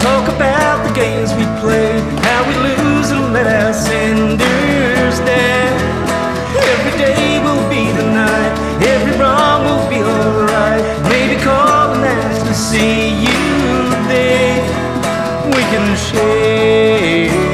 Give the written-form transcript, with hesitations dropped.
talk about the games we play, how we lose and let our cinders down. Every day will be the night, every wrong will be alright. Maybe call and ask to see you there. We can share